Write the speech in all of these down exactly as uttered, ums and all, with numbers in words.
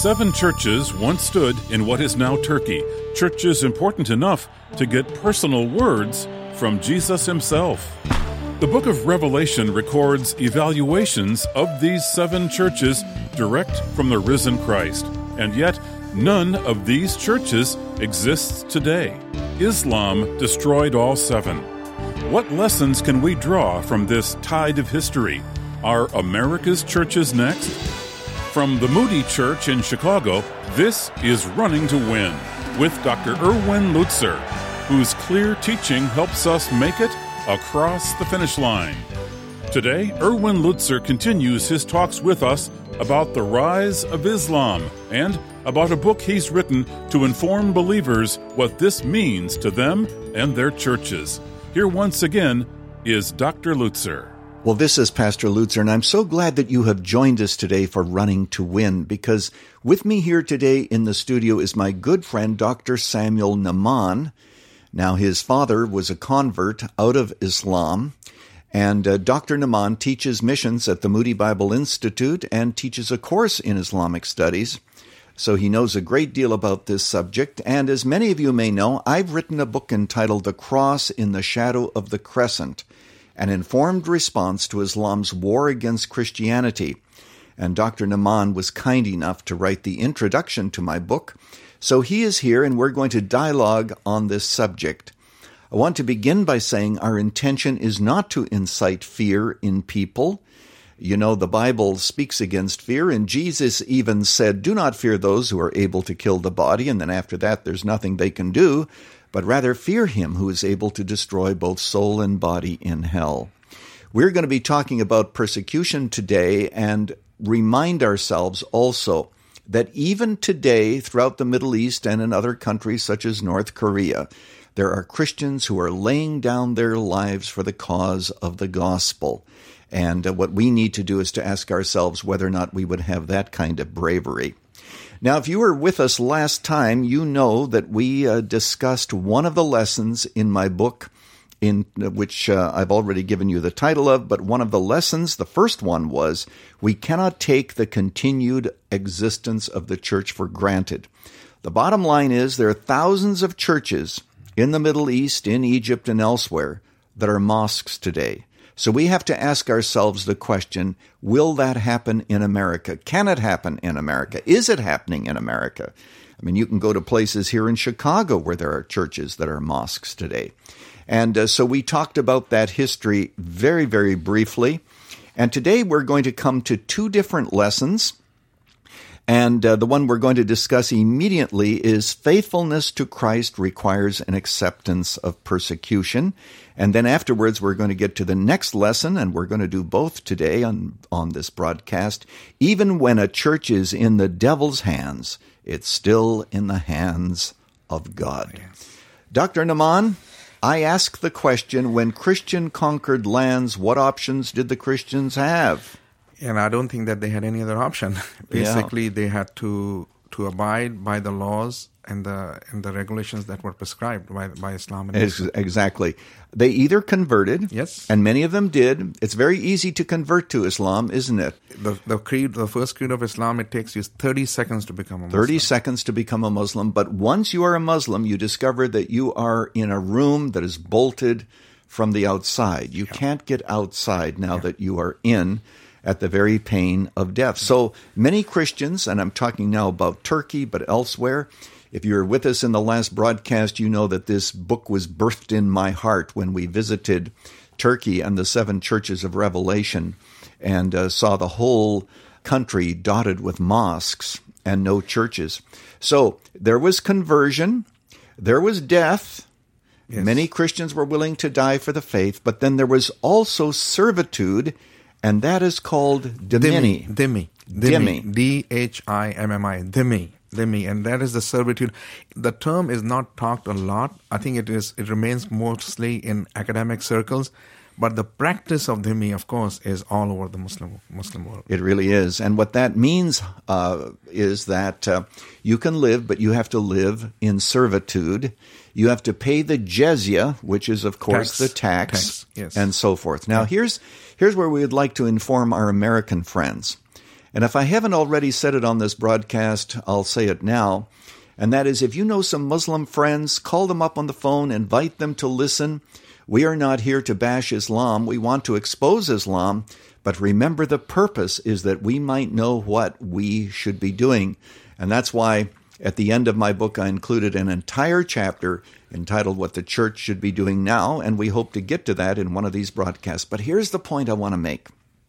Seven churches once stood in what is now Turkey, churches important enough to get personal words from Jesus himself. The book of Revelation records evaluations of these seven churches direct from the risen Christ, and yet none of these churches exists today. Islam destroyed all seven. What lessons can we draw from this tide of history? Are America's churches next? From the Moody Church in Chicago, this is Running to Win with Doctor Erwin Lutzer, whose clear teaching helps us make it across the finish line. Today, Erwin Lutzer continues his talks with us about the rise of Islam and about a book he's written to inform believers what this means to them and their churches. Here once again is Doctor Lutzer. Well, this is Pastor Lutzer, and I'm so glad that you have joined us today for Running to Win, because with me here today in the studio is my good friend, Doctor Samuel Nahman. Now, his father was a convert out of Islam, and uh, Doctor Nahman teaches missions at the Moody Bible Institute and teaches a course in Islamic studies. So he knows a great deal about this subject, and as many of you may know, I've written a book entitled The Cross in the Shadow of the Crescent, an informed response to Islam's war against Christianity. And Doctor Nahman was kind enough to write the introduction to my book, so he is here and we're going to dialogue on this subject. I want to begin by saying our intention is not to incite fear in people. You know, the Bible speaks against fear, and Jesus even said, "Do not fear those who are able to kill the body," and then after that there's nothing they can do, but rather fear him who is able to destroy both soul and body in hell. We're going to be talking about persecution today and remind ourselves also that even today throughout the Middle East and in other countries such as North Korea, there are Christians who are laying down their lives for the cause of the gospel. And uh, what we need to do is to ask ourselves whether or not we would have that kind of bravery. Now, if you were with us last time, you know that we uh, discussed one of the lessons in my book, in uh, which uh, I've already given you the title of, but one of the lessons, the first one was, we cannot take the continued existence of the church for granted. The bottom line is there are thousands of churches in the Middle East, in Egypt, and elsewhere that are mosques today. So we have to ask ourselves the question, will that happen in America? Can it happen in America? Is it happening in America? I mean, you can go to places here in Chicago where there are churches that are mosques today. And uh, so we talked about that history very, very briefly. And today we're going to come to two different lessons. And uh, the one we're going to discuss immediately is faithfulness to Christ requires an acceptance of persecution. And then afterwards, we're going to get to the next lesson, and we're going to do both today on, on this broadcast. Even when a church is in the devil's hands, it's still in the hands of God. Yes. Doctor Nahman, I ask the question, when Christian conquered lands, what options did the Christians have? And I don't think that they had any other option. Basically, yeah. they had to to abide by the laws and the and the regulations that were prescribed by by Islam. And Islam. Exactly. They either converted, yes, and many of them did. It's very easy to convert to Islam, isn't it? The the creed, the first creed of Islam, it takes you thirty seconds to become a Muslim. Thirty seconds to become a Muslim. But once you are a Muslim, you discover that you are in a room that is bolted from the outside. You yeah. can't get outside now yeah. that you are in, at the very pain of death. So many Christians, and I'm talking now about Turkey, but elsewhere, if you were with us in the last broadcast, you know that this book was birthed in my heart when we visited Turkey and the seven churches of Revelation and uh, saw the whole country dotted with mosques and no churches. So there was conversion, there was death. Yes. Many Christians were willing to die for the faith, but then there was also servitude, and that is called dhimmi. Dhimmi. Dhimmi. D H I M M I. Dhimmi. Dhimmi. And that is the servitude. The term is not talked a lot. I think it is. It remains mostly in academic circles. But the practice of dhimmi, of course, is all over the Muslim Muslim world. It really is. And what that means uh, is that uh, you can live, but you have to live in servitude. You have to pay the jizya, which is, of course, tax. the tax, tax yes. and so forth. Now, yeah. here's here's where we would like to inform our American friends. And if I haven't already said it on this broadcast, I'll say it now. And that is, if you know some Muslim friends, call them up on the phone, invite them to listen. We are not here to bash Islam. We want to expose Islam. But remember, the purpose is that we might know what we should be doing. And that's why at the end of my book, I included an entire chapter entitled What the Church Should Be Doing Now, and we hope to get to that in one of these broadcasts. But here's the point I want to make.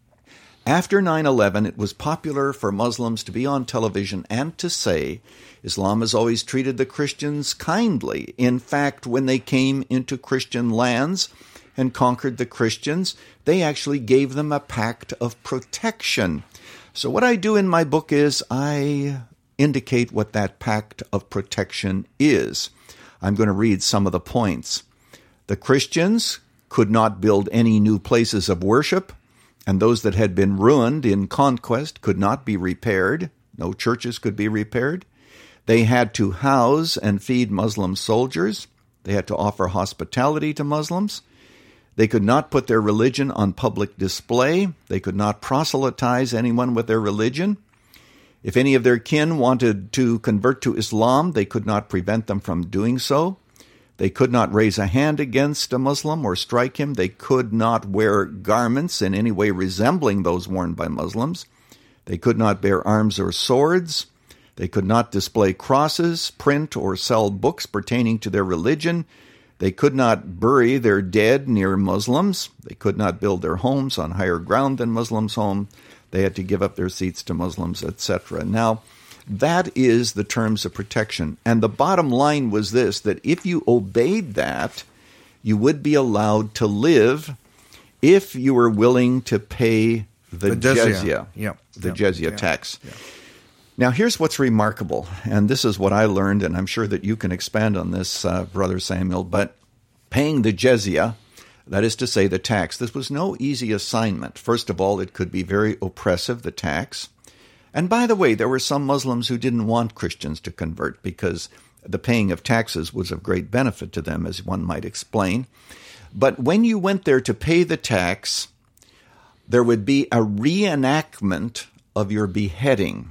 After nine eleven, it was popular for Muslims to be on television and to say, Islam has always treated the Christians kindly. In fact, when they came into Christian lands and conquered the Christians, they actually gave them a pact of protection. So what I do in my book is I indicate what that pact of protection is. I'm going to read some of the points. The Christians could not build any new places of worship, and those that had been ruined in conquest could not be repaired. No churches could be repaired. They had to house and feed Muslim soldiers. They had to offer hospitality to Muslims. They could not put their religion on public display. They could not proselytize anyone with their religion. If any of their kin wanted to convert to Islam, they could not prevent them from doing so. They could not raise a hand against a Muslim or strike him. They could not wear garments in any way resembling those worn by Muslims. They could not bear arms or swords. They could not display crosses, print or sell books pertaining to their religion. They could not bury their dead near Muslims. They could not build their homes on higher ground than Muslims' home. They had to give up their seats to Muslims, et cetera. Now, that is the terms of protection. And the bottom line was this, that if you obeyed that, you would be allowed to live if you were willing to pay the, the jizya, jizya yeah. the yeah. jizya yeah. tax. Yeah. Now, here's what's remarkable, and this is what I learned, and I'm sure that you can expand on this, uh, Brother Samuel, but paying the jizya, that is to say the tax, this was no easy assignment. First of all, it could be very oppressive, the tax. And by the way, there were some Muslims who didn't want Christians to convert because the paying of taxes was of great benefit to them, as one might explain. But when you went there to pay the tax, there would be a reenactment of your beheading.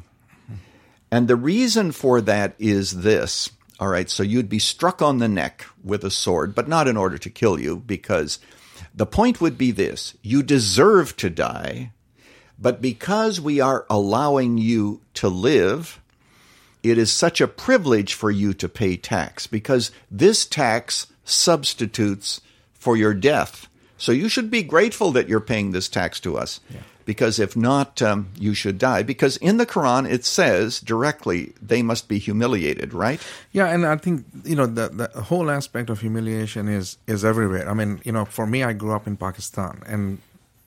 And the reason for that is this. All right, so you'd be struck on the neck with a sword, but not in order to kill you, because the point would be this. You deserve to die, but because we are allowing you to live, it is such a privilege for you to pay tax, because this tax substitutes for your death. So you should be grateful that you're paying this tax to us. Yeah. Because if not, um, you should die. Because in the Quran, it says directly, they must be humiliated, right? Yeah, and I think, you know, the, the whole aspect of humiliation is, is everywhere. I mean, you know, for me, I grew up in Pakistan. And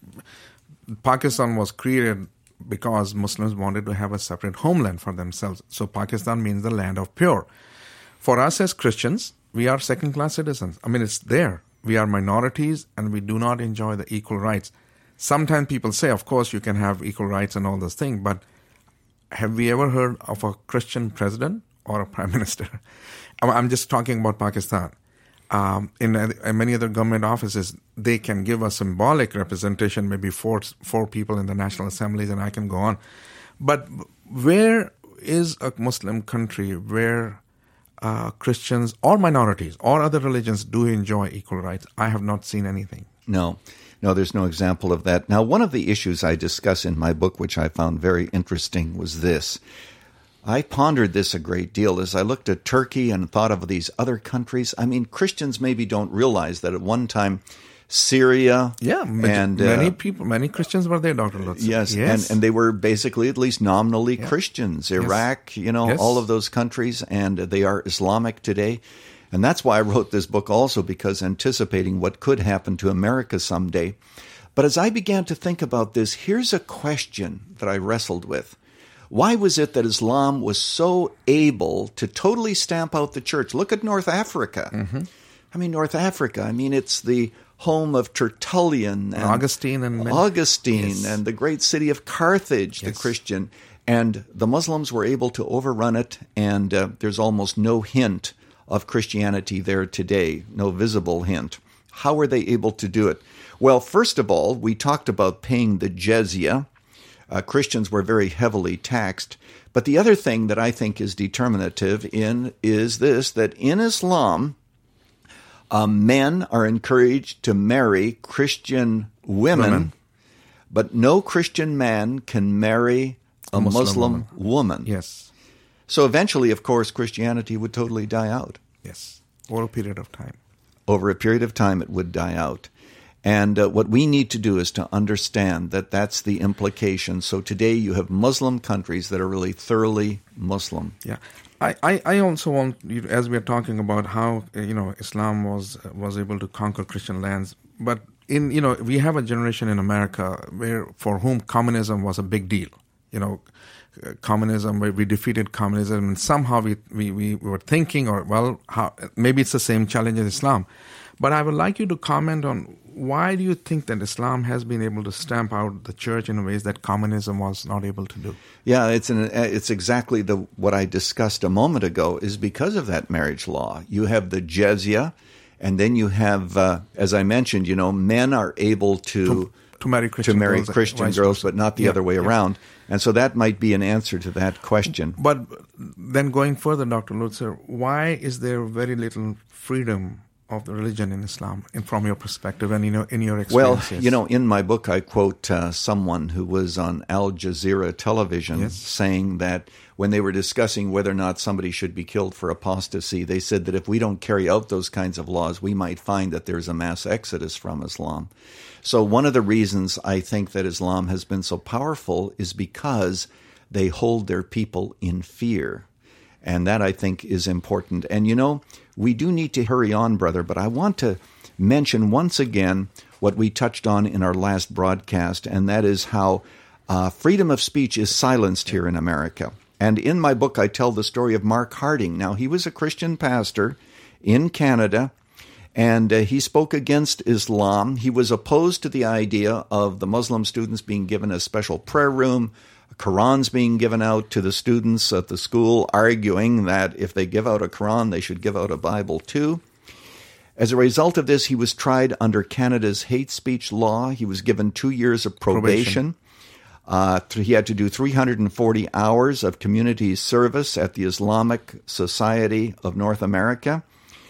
Pakistan was created because Muslims wanted to have a separate homeland for themselves. So Pakistan means the land of pure. For us as Christians, we are second-class citizens. I mean, it's there. We are minorities, and we do not enjoy the equal rights. Sometimes people say, of course, you can have equal rights and all those things, but have we ever heard of a Christian president or a prime minister? I'm just talking about Pakistan. Um, in, in many other government offices, they can give a symbolic representation, maybe four, four people in the national assemblies, and I can go on. But where is a Muslim country where uh, Christians or minorities or other religions do enjoy equal rights? I have not seen anything. No. No, there's no example of that. Now, one of the issues I discuss in my book, which I found very interesting, was this. I pondered this a great deal as I looked at Turkey and thought of these other countries. I mean, Christians maybe don't realize that at one time, Syria yeah, and many uh, people, many Christians were there, Doctor Lutz. Yes, yes. And, and they were basically, at least nominally, yeah. Christians. Iraq, yes. you know, yes. all of those countries, and they are Islamic today. And that's why I wrote this book also, because anticipating what could happen to America someday. But as I began to think about this, here's a question that I wrestled with. Why was it that Islam was so able to totally stamp out the church? Look at North Africa. Mm-hmm. I mean, North Africa, I mean, it's the home of Tertullian and Augustine and many, Augustine yes. and the great city of Carthage, yes. the Christian. And the Muslims were able to overrun it, and uh, there's almost no hint of Christianity there today, no visible hint. How were they able to do it? Well, first of all, we talked about paying the jizya. Uh, Christians were very heavily taxed. But the other thing that I think is determinative in is this, that in Islam, uh, men are encouraged to marry Christian women, women, but no Christian man can marry a, a Muslim, Muslim woman. woman. Yes. So eventually, of course, Christianity would totally die out. Yes, over a period of time. Over a period of time, it would die out. And uh, what we need to do is to understand that that's the implication. So today you have Muslim countries that are really thoroughly Muslim. Yeah. I, I, I also want, you, as we're talking about how, you know, Islam was was able to conquer Christian lands, but in, you know, we have a generation in America where for whom communism was a big deal. You know, communism, where we defeated communism, and somehow we, we, we were thinking, or, well, how, maybe it's the same challenge as Islam. But I would like you to comment on why do you think that Islam has been able to stamp out the church in ways that communism was not able to do? Yeah, it's an, it's exactly the what I discussed a moment ago is because of that marriage law. You have the jizya, and then you have, uh, as I mentioned, you know, men are able to to, to marry Christian to marry girls, Christian girls, but not the yeah, other way yeah. around. And so that might be an answer to that question. But then going further, Doctor Lutzer, why is there very little freedom of the religion in Islam, and from your perspective and in your, in your experiences? Well, you know, in my book I quote uh, someone who was on Al Jazeera television yes. saying that when they were discussing whether or not somebody should be killed for apostasy, they said that if we don't carry out those kinds of laws, we might find that there's a mass exodus from Islam. So one of the reasons I think that Islam has been so powerful is because they hold their people in fear. And that, I think, is important. And, you know, we do need to hurry on, brother, but I want to mention once again what we touched on in our last broadcast, and that is how uh, freedom of speech is silenced here in America. And in my book, I tell the story of Mark Harding. Now, he was a Christian pastor in Canada, and uh, he spoke against Islam. He was opposed to the idea of the Muslim students being given a special prayer room, Qurans being given out to the students at the school, arguing that if they give out a Quran, they should give out a Bible too. As a result of this, he was tried under Canada's hate speech law. He was given two years of probation. probation. Uh, he had to do three hundred forty hours of community service at the Islamic Society of North America.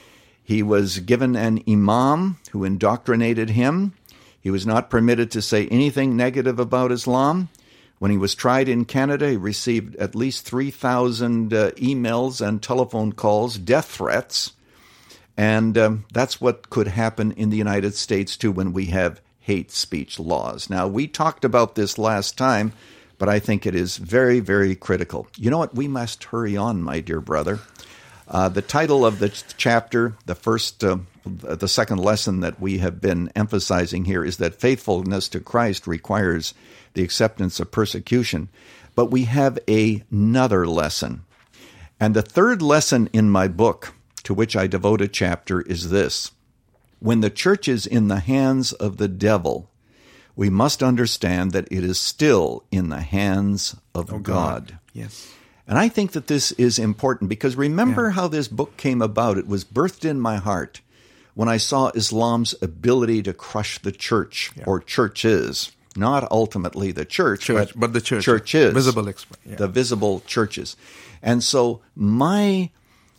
He was given an imam who indoctrinated him. He was not permitted to say anything negative about Islam. When he was tried in Canada, he received at least three thousand uh, emails and telephone calls, death threats. And um, that's what could happen in the United States, too, when we have hate speech laws. Now, we talked about this last time, but I think it is very, very critical. You know what? We must hurry on, my dear brother. Uh, the title of the chapter, the first, uh, the second lesson that we have been emphasizing here is that faithfulness to Christ requires the acceptance of persecution. But we have a, another lesson. And the third lesson in my book, to which I devote a chapter, is this. When the church is in the hands of the devil, we must understand that it is still in the hands of oh, God. God. Yes. And I think that this is important because remember yeah. how this book came about. It was birthed in my heart when I saw Islam's ability to crush the church yeah. or churches. Not ultimately the church, church but, but the church. churches. Visible exp- yeah. The visible churches. And so my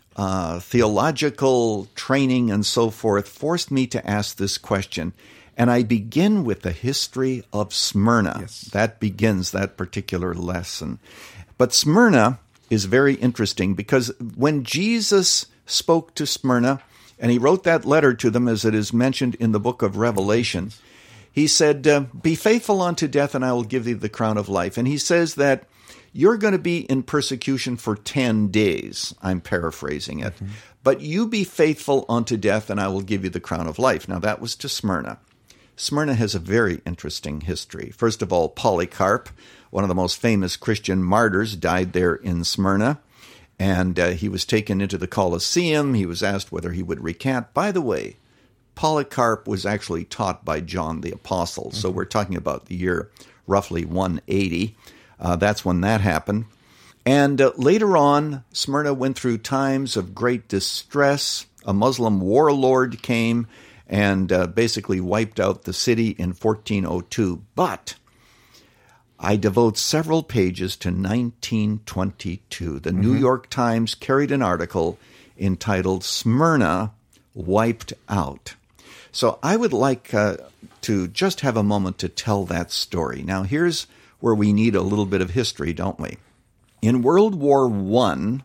uh, theological training and so forth forced me to ask this question. And I begin with the history of Smyrna. Yes. That begins that particular lesson. But Smyrna is very interesting because when Jesus spoke to Smyrna, and he wrote that letter to them as it is mentioned in the book of Revelation, he said, uh, be faithful unto death and I will give thee the crown of life. And he says that you're going to be in persecution for ten days. I'm paraphrasing it. Mm-hmm. But you be faithful unto death and I will give you the crown of life. Now that was to Smyrna. Smyrna has a very interesting history. First of all, Polycarp, one of the most famous Christian martyrs, died there in Smyrna. And uh, he was taken into the Colosseum. He was asked whether he would recant. By the way, Polycarp was actually taught by John the Apostle. Mm-hmm. So we're talking about the year roughly one eighty. Uh, that's when that happened. And uh, later on, Smyrna went through times of great distress. A Muslim warlord came and uh, basically wiped out the city in fourteen oh two. But I devote several pages to nineteen twenty-two. The mm-hmm. New York Times carried an article entitled Smyrna Wiped Out. So I would like uh, to just have a moment to tell that story. Now, here's where we need a little bit of history, don't we? In World War One,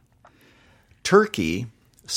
Turkey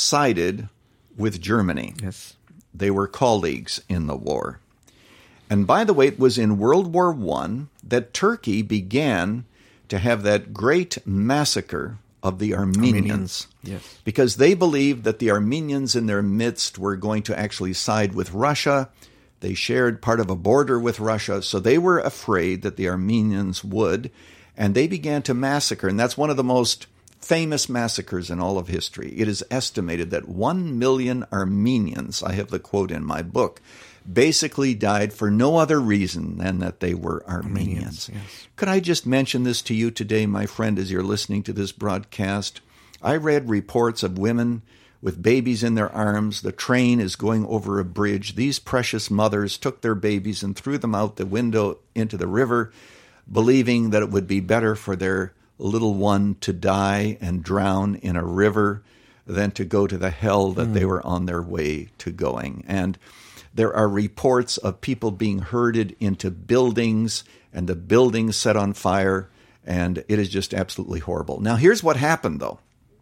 sided with Germany. Yes. They were colleagues in the war. And by the way, it was in World War One that Turkey began to have that great massacre of the Armenians. Armenians. Yes. Because they believed that the Armenians in their midst were going to actually side with Russia. They shared part of a border with Russia, so they were afraid that the Armenians would, and they began to massacre. And that's one of the most famous massacres in all of history. It is estimated that one million Armenians, I have the quote in my book, basically died for no other reason than that they were Armenians. Armenians, yes. Could I just mention this to you today, my friend, as you're listening to this broadcast? I read reports of women with babies in their arms. The train is going over a bridge. These precious mothers took their babies and threw them out the window into the river, believing that it would be better for their little one to die and drown in a river than to go to the hell that mm. they were on their way to going. And there are reports of people being herded into buildings and the buildings set on fire, and it is just absolutely horrible. Now, here's what happened, though.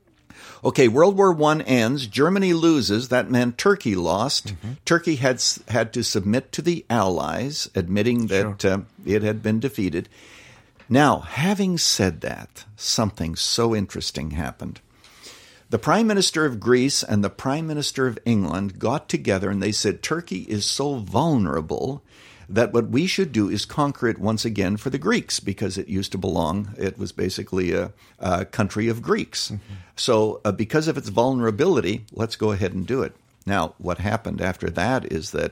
Okay, World War One ends. Germany loses. That meant Turkey lost. Mm-hmm. Turkey had had to submit to the Allies, admitting that sure. uh, it had been defeated. Now, having said that, something so interesting happened. The Prime Minister of Greece and the Prime Minister of England got together and they said, Turkey is so vulnerable that what we should do is conquer it once again for the Greeks, because it used to belong, it was basically a, a country of Greeks. Mm-hmm. So uh, because of its vulnerability, let's go ahead and do it. Now, what happened after that is that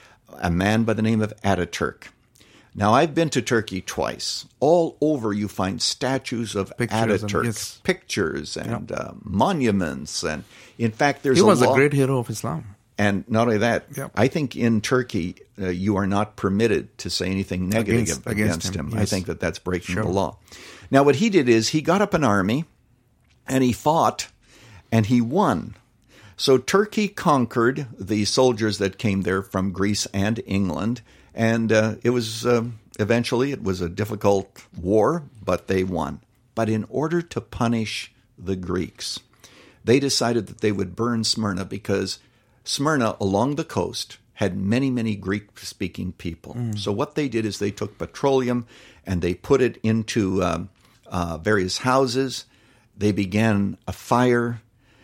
a man by the name of Ataturk. Now, I've been to Turkey twice. All over you find statues of pictures Ataturk, and, yes. pictures and yep. uh, monuments. And in fact, there's he a was law- a great hero of Islam. And not only that, yep. I think in Turkey, uh, you are not permitted to say anything negative against, against, against him. him. Yes. I think that that's breaking sure. the law. Now, what he did is he got up an army and he fought and he won. So Turkey conquered the soldiers that came there from Greece and England. And uh, it was uh, eventually it was a difficult war, but they won. But in order to punish the Greeks, they decided that they would burn Smyrna, because Smyrna along the coast had many, many Greek-speaking people. Mm. So what they did is they took petroleum and they put it into um, uh, various houses. They began a fire.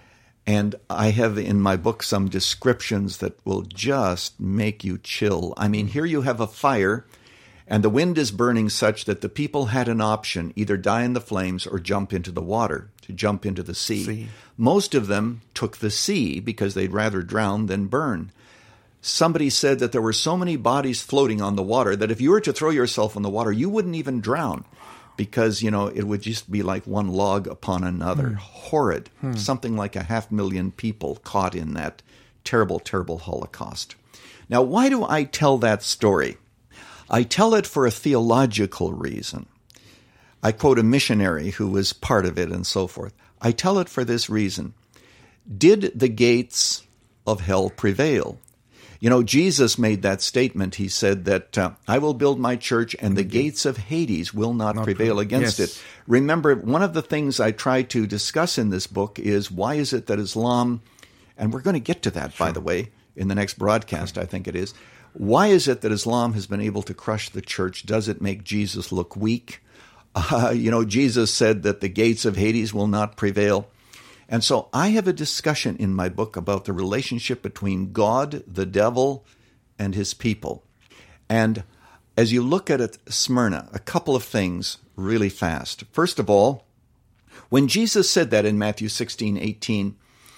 And I have in my book some descriptions that will just make you chill. I mean, here you have a fire, and the wind is burning such that the people had an option, either die in the flames or jump into the water, to jump into the sea. sea. Most of them took the sea because they'd rather drown than burn. Somebody said that there were so many bodies floating on the water that if you were to throw yourself in the water, you wouldn't even drown. Because, you know, it would just be like one log upon another. Hmm. Horrid. Hmm. Something like a half million people caught in that terrible, terrible Holocaust. Now, why do I tell that story? I tell it for a theological reason. I quote a missionary who was part of it and so forth. I tell it for this reason. Did the gates of hell prevail? You know, Jesus made that statement. He said that uh, I will build my church and the gates of Hades will not, not prevail pre- against yes. it. Remember, one of the things I try to discuss in this book is why is it that Islam, and we're going to get to that, sure. by the way, in the next broadcast, I think it is. Why is it that Islam has been able to crush the church? Does it make Jesus look weak? Uh, you know, Jesus said that the gates of Hades will not prevail. And so I have a discussion in my book about the relationship between God, the devil, and his people. And as you look at it, Smyrna, a couple of things really fast. First of all, when Jesus said that in Matthew sixteen eighteen,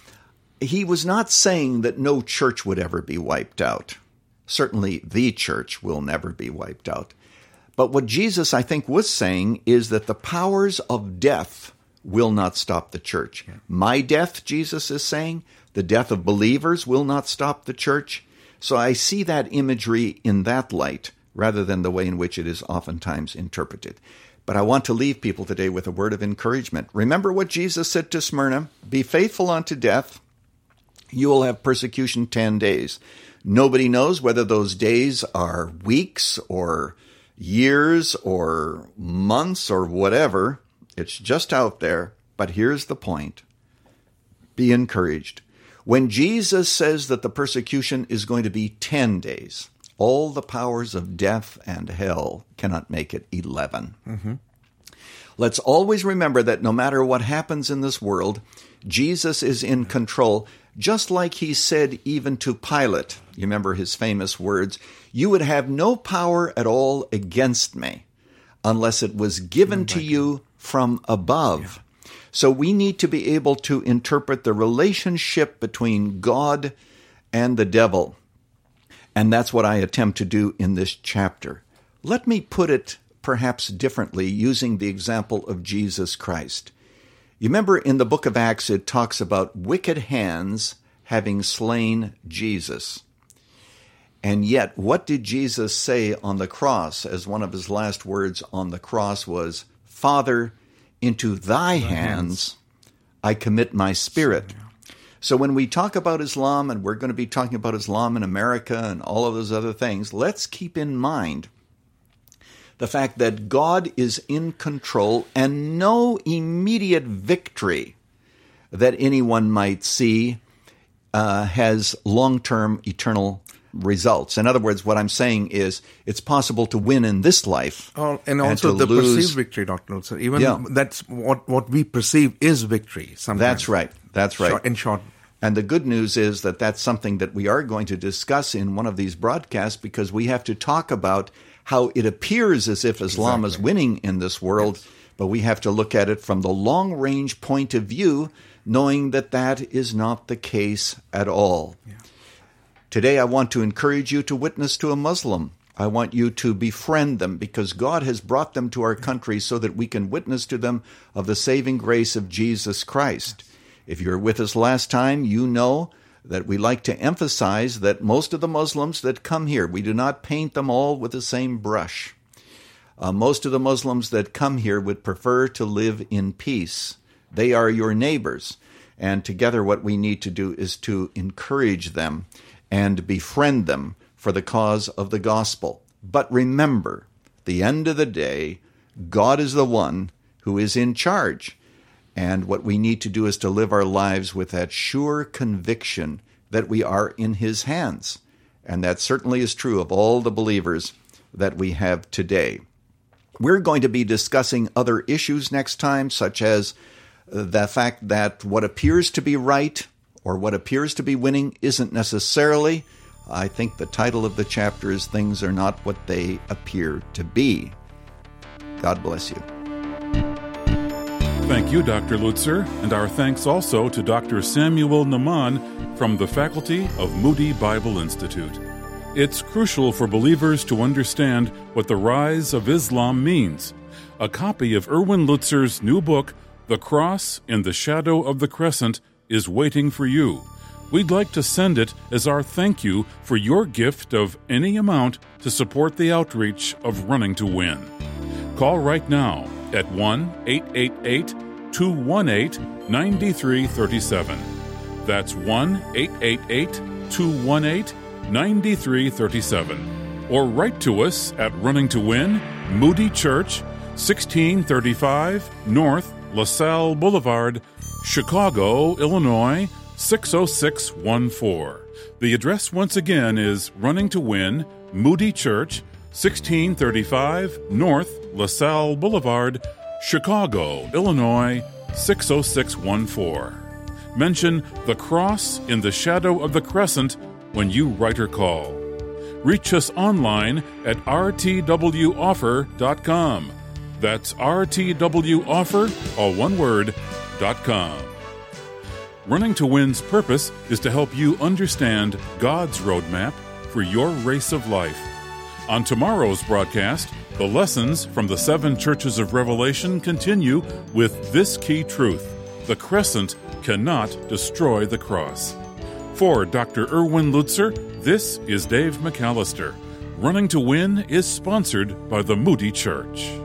he was not saying that no church would ever be wiped out. Certainly the church will never be wiped out. But what Jesus, I think, was saying is that the powers of death will not stop the church. Yeah. My death, Jesus is saying, the death of believers will not stop the church. So I see that imagery in that light rather than the way in which it is oftentimes interpreted. But I want to leave people today with a word of encouragement. Remember what Jesus said to Smyrna, "Be faithful unto death. You will have persecution ten days. Nobody knows whether those days are weeks or years or months or whatever. It's just out there. But here's the point. Be encouraged. When Jesus says that the persecution is going to be ten days, all the powers of death and hell cannot make it eleven. Mm-hmm. Let's always remember that no matter what happens in this world, Jesus is in control, just like he said even to Pilate. You remember his famous words, "You would have no power at all against me unless it was given to you from above." Yeah. So we need to be able to interpret the relationship between God and the devil. And that's what I attempt to do in this chapter. Let me put it perhaps differently using the example of Jesus Christ. You remember in the book of Acts it talks about wicked hands having slain Jesus. And yet, what did Jesus say on the cross as one of his last words on the cross was, "Father, into thy hands I commit my spirit." So when we talk about Islam, and we're going to be talking about Islam in America and all of those other things, let's keep in mind the fact that God is in control and no immediate victory that anyone might see uh, has long-term eternal results. In other words, what I'm saying is it's possible to win in this life. Oh, and also and the lose. perceived victory, Doctor Lutzer. Even yeah. that's what, what we perceive is victory sometimes. That's right. That's right. Short, in short. And the good news is that that's something that we are going to discuss in one of these broadcasts, because we have to talk about how it appears as if Islam exactly. is winning in this world, yes. but we have to look at it from the long-range point of view, knowing that that is not the case at all. Yeah. Today, I want to encourage you to witness to a Muslim. I want you to befriend them, because God has brought them to our country so that we can witness to them of the saving grace of Jesus Christ. If you were with us last time, you know that we like to emphasize that most of the Muslims that come here, we do not paint them all with the same brush. Uh, most of the Muslims that come here would prefer to live in peace. They are your neighbors. And together what we need to do is to encourage them and befriend them for the cause of the gospel. But remember, at the end of the day, God is the one who is in charge. And what we need to do is to live our lives with that sure conviction that we are in his hands. And that certainly is true of all the believers that we have today. We're going to be discussing other issues next time, such as the fact that what appears to be right or what appears to be winning isn't necessarily. I think the title of the chapter is Things Are Not What They Appear to Be. God bless you. Thank you, Doctor Lutzer, and our thanks also to Doctor Samuel Naaman from the faculty of Moody Bible Institute. It's crucial for believers to understand what the rise of Islam means. A copy of Erwin Lutzer's new book, The Cross in the Shadow of the Crescent, is waiting for you. We'd like to send it as our thank you for your gift of any amount to support the outreach of Running to Win. Call right now at one eight eight eight, two one eight, nine three three seven. That's one eight eight eight, two one eight, nine three three seven. Or write to us at Running to Win, Moody Church, sixteen thirty-five North LaSalle Boulevard, Chicago, Illinois, six oh six one four. The address once again is Running to Win, Moody Church, sixteen thirty-five North LaSalle Boulevard, Chicago, Illinois, six oh six one four. Mention The Cross in the Shadow of the Crescent when you write or call. Reach us online at r t w offer dot com. That's R T W offer, all one word, dot com. Running to Win's purpose is to help you understand God's roadmap for your race of life. On tomorrow's broadcast, the lessons from the seven churches of Revelation continue with this key truth: the crescent cannot destroy the cross. For Doctor Erwin Lutzer, this is Dave McAllister. Running to Win is sponsored by the Moody Church.